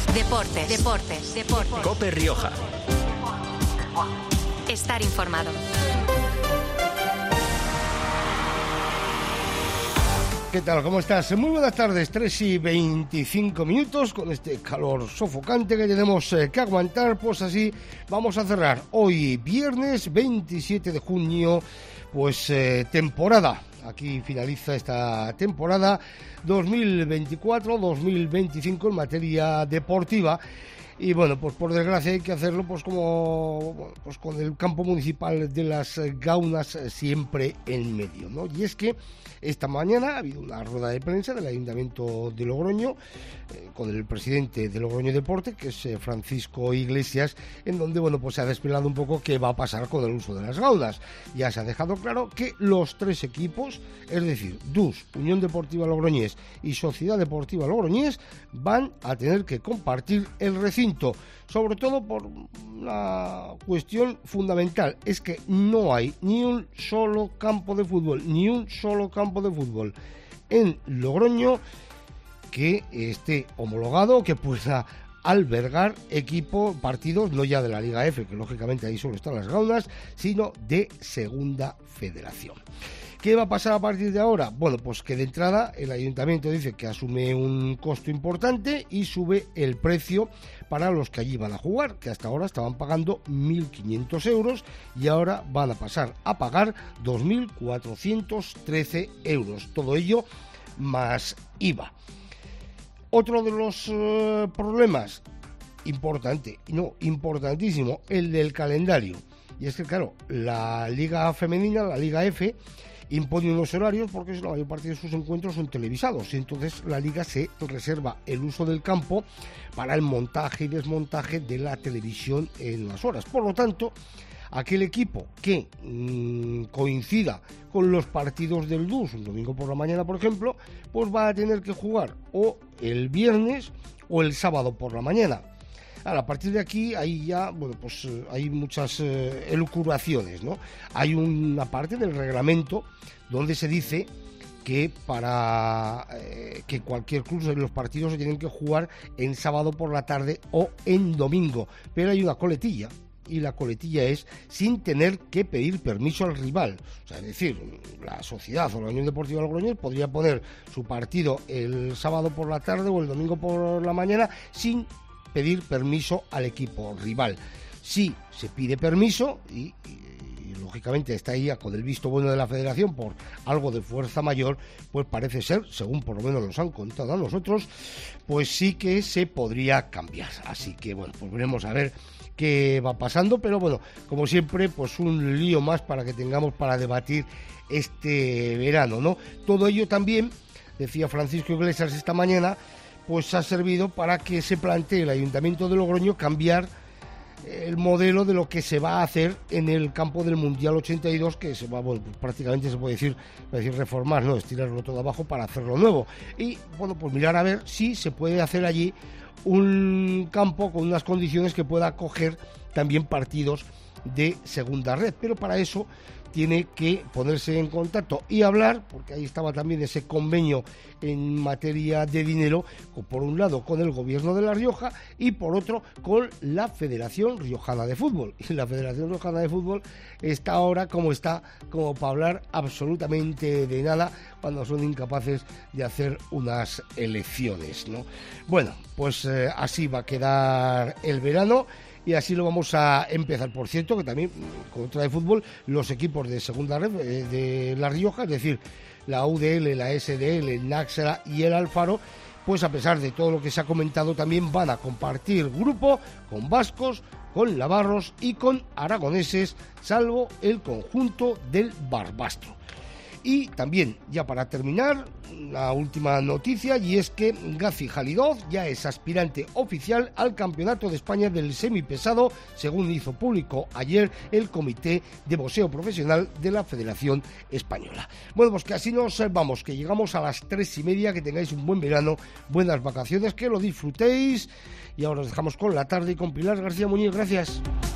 Deportes. COPE Rioja. Estar informado. ¿Qué tal? ¿Cómo estás? Muy buenas tardes, 3:25 con este calor sofocante que tenemos que aguantar. Pues así vamos a cerrar hoy, viernes 27 de junio, pues temporada. Aquí finaliza esta temporada 2024-2025 en materia deportiva. Y bueno, pues por desgracia hay que hacerlo pues con el campo municipal de las Gaunas siempre en medio, ¿no? Y es que esta mañana ha habido una rueda de prensa del Ayuntamiento de Logroño con el presidente de Logroño Deporte, que es Francisco Iglesias, en donde bueno, pues se ha desvelado un poco qué va a pasar con el uso de las Gaunas. Ya se ha dejado claro que los tres equipos, es decir, DUS, Unión Deportiva Logroñés y Sociedad Deportiva Logroñés, van a tener que compartir el recinto, sobre todo por una cuestión fundamental, es que no hay ni un solo campo de fútbol en Logroño que esté homologado, que pueda albergar partidos no ya de la Liga F, que lógicamente ahí solo están las Gaunas, sino de Segunda Federación. ¿Qué va a pasar a partir de ahora? Bueno, pues que de entrada el ayuntamiento dice que asume un costo importante y sube el precio para los que allí van a jugar, que hasta ahora estaban pagando 1.500 euros y ahora van a pasar a pagar 2.413 euros. Todo ello más IVA. Otro de los problemas importantísimo, el del calendario. Y es que, claro, la Liga Femenina, la Liga F, impone unos horarios porque la mayor parte de sus encuentros son televisados. Y entonces la Liga se reserva el uso del campo para el montaje y desmontaje de la televisión en las horas. Por lo tanto, aquel equipo que coincida con los partidos del DUS, un domingo por la mañana, por ejemplo, pues va a tener que jugar o el viernes o el sábado por la mañana. Ahora, a partir de aquí, ahí ya, bueno, pues hay muchas elucubraciones, ¿no? Hay una parte del reglamento donde se dice que para que cualquier club de los partidos se tienen que jugar en sábado por la tarde o en domingo, pero hay una coletilla. Y la coletilla es sin tener que pedir permiso al rival. O sea, es decir, la Sociedad o la Unión Deportiva Logroñés podría poner su partido el sábado por la tarde o el domingo por la mañana sin pedir permiso al equipo rival. Si se pide permiso y lógicamente está ahí con el visto bueno de la Federación por algo de fuerza mayor, pues parece ser, según por lo menos nos han contado a nosotros, pues sí que se podría cambiar. Así que bueno, pues veremos a ver qué va pasando, pero bueno, como siempre, pues un lío más para que tengamos para debatir este verano, ¿no? Todo ello también, decía Francisco Iglesias esta mañana, pues ha servido para que se plantee el Ayuntamiento de Logroño cambiar el modelo de lo que se va a hacer en el campo del Mundial 82, que se va, bueno, pues prácticamente se puede decir reformar, ¿no? Estirarlo todo abajo para hacerlo nuevo. Y bueno, pues mirar a ver si se puede hacer allí un campo con unas condiciones que pueda acoger también partidos de segunda red, pero para eso tiene que ponerse en contacto y hablar, porque ahí estaba también ese convenio en materia de dinero, por un lado con el gobierno de La Rioja y por otro con la Federación Riojana de Fútbol. Y la Federación Riojana de Fútbol está ahora como para hablar absolutamente de nada cuando son incapaces de hacer unas elecciones, ¿no? Bueno, pues así va a quedar el verano. Y así lo vamos a empezar. Por cierto, que también, con otra de fútbol, los equipos de segunda red de La Rioja, es decir, la UDL, la SDL, el Náxara y el Alfaro, pues a pesar de todo lo que se ha comentado, también van a compartir grupo con vascos, con navarros y con aragoneses, salvo el conjunto del Barbastro. Y también, ya para terminar, la última noticia, y es que Gazi Halidov ya es aspirante oficial al Campeonato de España del semipesado, según hizo público ayer el Comité de Boxeo Profesional de la Federación Española. Bueno, pues que así nos vamos, que llegamos a las 3:30, que tengáis un buen verano, buenas vacaciones, que lo disfrutéis, y ahora os dejamos con la tarde y con Pilar García Muñiz. Gracias.